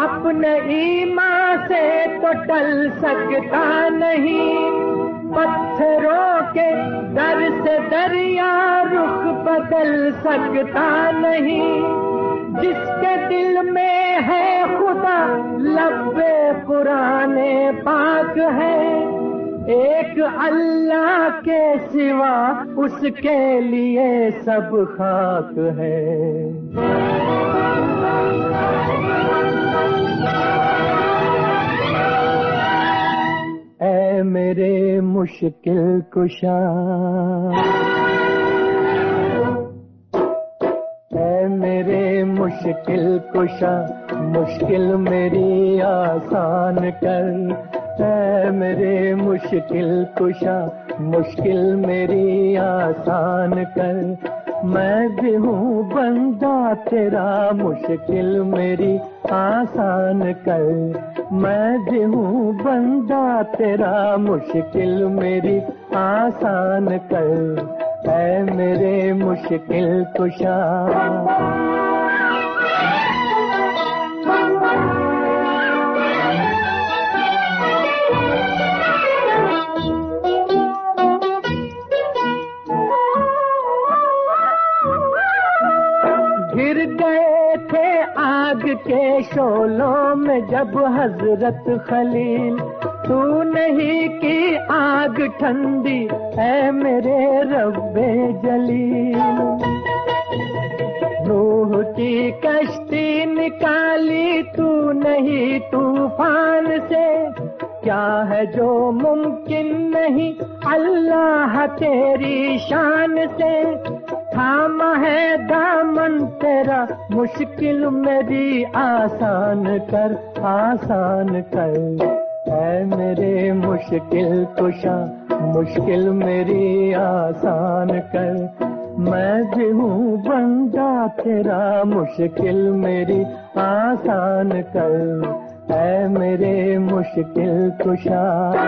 अपने ईमान से तो टल सकता नहीं, पत्थरों के दर से दरिया रुख बदल सकता नहीं। जिसके दिल में है खुदा लब्बे पुराने पाक है, एक अल्लाह के सिवा उसके लिए सब खाक है। ऐ मेरे मुश्किल कुशा, ऐ मेरे मुश्किल कुशा, मुश्किल मेरी आसान कर। ऐ मेरे मुश्किल कुशा, मुश्किल मेरी आसान कर। मैं भी हूँ बंदा तेरा, मुश्किल मेरी आसान कर। मैं भी हूँ बंदा तेरा, मुश्किल मेरी आसान कर। ऐ मेरे मुश्किल कुशा। गिर गए थे आग के शोलों में जब हजरत खलील, तू नहीं की आग ठंडी है मेरे रब्बे जलील। नूह की कश्ती निकाली तू नहीं तूफान से, क्या है जो मुमकिन नहीं अल्लाह तेरी शान से। थामा है दामन तेरा, मुश्किल मेरी आसान कर, आसान कर। ऐ मेरे मुश्किल कुशा, मुश्किल मेरी आसान कर। मैं भी हूँ बंदा तेरा, मुश्किल मेरी आसान कर। ऐ मेरे मुश्किल कुशा।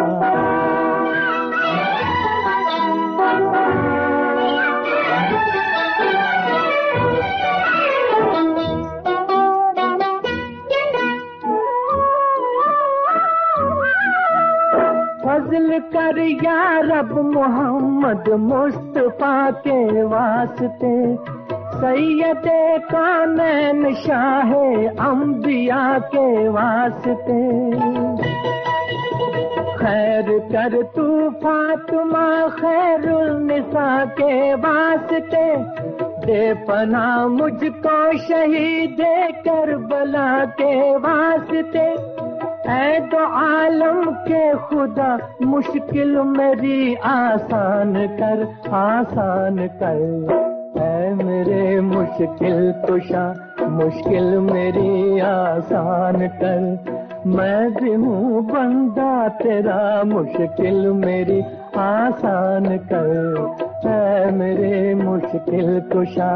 फज़्ल कर या रब मोहम्मद मुस्तफा के वास्ते, सैयदे कानैन शाहे अंबिया के वास्ते। खैर कर तू फातिमा खैरुल निसा के वास्ते, दे पना मुझको शहीद करबला के वास्ते। ऐ तो आलम के खुदा मुश्किल मेरी आसान कर, आसान कर। ऐ मेरे मुश्किल कुशा, मुश्किल मेरी आसान कर। मैं भी हूँ बंदा तेरा, मुश्किल मेरी आसान कर। ऐ मेरे मुश्किल कुशा।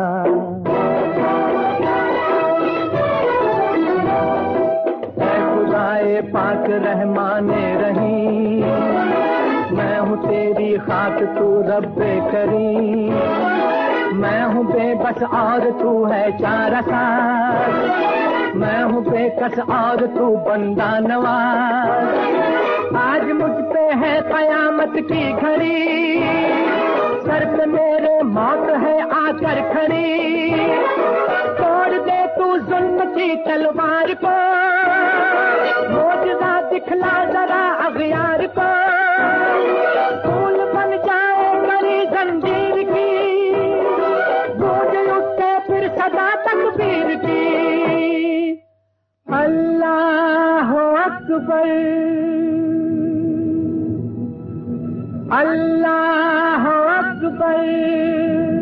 पाक रहमाने रही, मैं हूँ तेरी खाक तू रब्बे करीम। मैं हूँ बेबस और तू है चारसाज, मैं हूँ बेकस और तू बंदा नवाज। आज मुझ पे है कयामत की घड़ी, सर पे मेरे मौत है आकर खड़ी। तोड़ दे तू जुल्म की तलवार को, मोजज़ा दिखला जरा अग़यार को। फूल बन जाए गली जंजीर की, गूंज उठे फिर सदा तकबीर की। अल्लाह अकबर, अल्लाह अकबर।